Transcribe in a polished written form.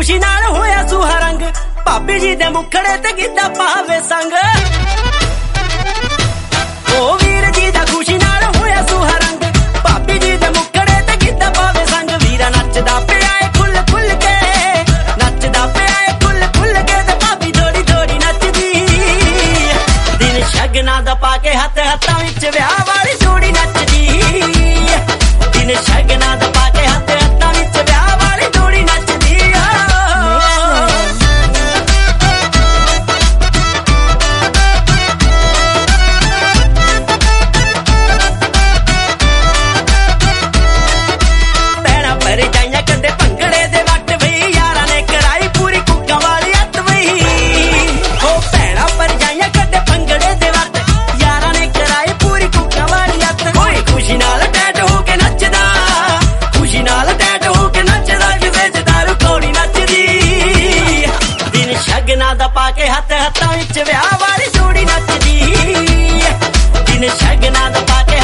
खुशी नाल होया सुहा रंग भाभी जी दे मुखड़े ते गिद्धा पावे संग ओ वीर जी दा खुशी नाल होया सुहा रंग भाभी जी दे मुखड़े ते गिद्धा पावे संग वीरा नचदा पिया ए खुल खुल के नचदा पिया ए खुल खुल के ते भाभी थोड़ी थोड़ी नचदी दिन शगना दा पाके हथ हत्थां विच विआह वाली जोड़ी नचदी दिन शगना दा पाके हथ हत्थां विच विआह वाली जोड़ी नचदी पाके हथ हत्थां विच विआह वाली जोड़ी नचदी दिन शगना दा पाके